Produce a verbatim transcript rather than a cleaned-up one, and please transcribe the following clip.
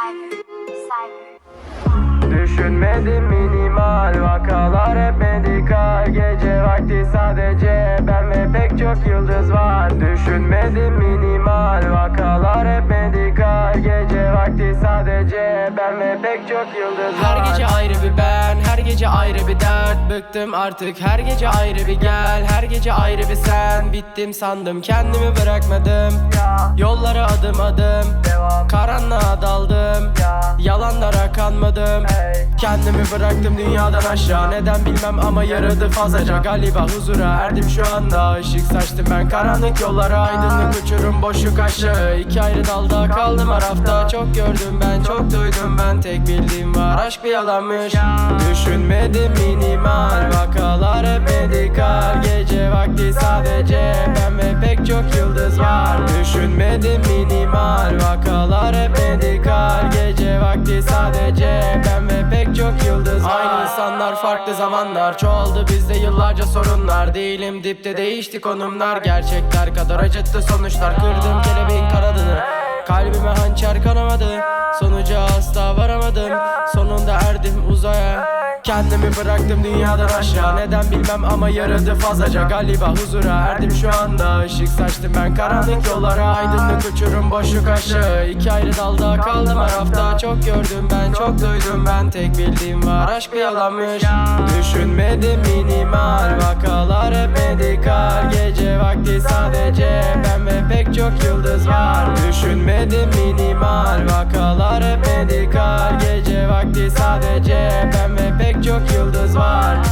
Cyber, cyber. Düşünmedim minimal vakalar hep medikal. Gece vakti sadece ben ve pek çok yıldız var. Düşünmedim minimal vakalar hep medikal. Gece vakti sadece ben ve pek çok yıldız var. Her gece ayrı bir ben, her gece ayrı bir dert. Bıktım artık her gece ayrı bir gel. Her gece ayrı bir sen. Bittim sandım kendimi bırakmadım. Yollara adım adım Devam. Karanlığa daldım. Yalanlara kanmadım. Kendimi bıraktım dünyadan aşağı. Neden bilmem ama yaradı fazlaca. Galiba huzura erdim şu anda. Işık saçtım ben karanlık yollara. Aydınlık uçurum boşluk aşağı. İki ayrı dalda kaldım arafta. Çok gördüm ben, çok duydum ben. Tek bildiğim var, aşk bir yalanmış. Düşünmedim minimal vakalar hep medikal. Gece vakti sadece ben ve pek çok yıldız var. Düşünmedim minimal vakalar hep medikal. Gece vakti sadece ben ve pek çok yıldız var. Aynı insanlar farklı zamanlar. Çoğaldı bizde yıllarca sorunlar. Değilim dipte değişti konumlar. Gerçekler kadar acıttı sonuçlar. Kırdım kelebeğin kanadını. Kalbime hançer kanamadı. Sonuca asla varamadım. Sonunda erdim uzaya. Kendimi bıraktım dünyadan aşağı. Neden bilmem ama yaradı fazlaca. Galiba huzura erdim şu anda. Işık saçtım ben karanlık yollara. Aydınlık uçurum boşluk aşağı. İki ayrı dalda kaldım arafta. Çok gördüm ben, çok duydum ben. Tek bildiğim var, aşk bir yalanmış. Düşünmedim minimal vakalar hep medikal. Gece vakti sadece ben ve pek çok yıldız var. Düşünmedim minimal vakalar hep medikal. Gece vakti sadece ben ve pek çok yıldız var.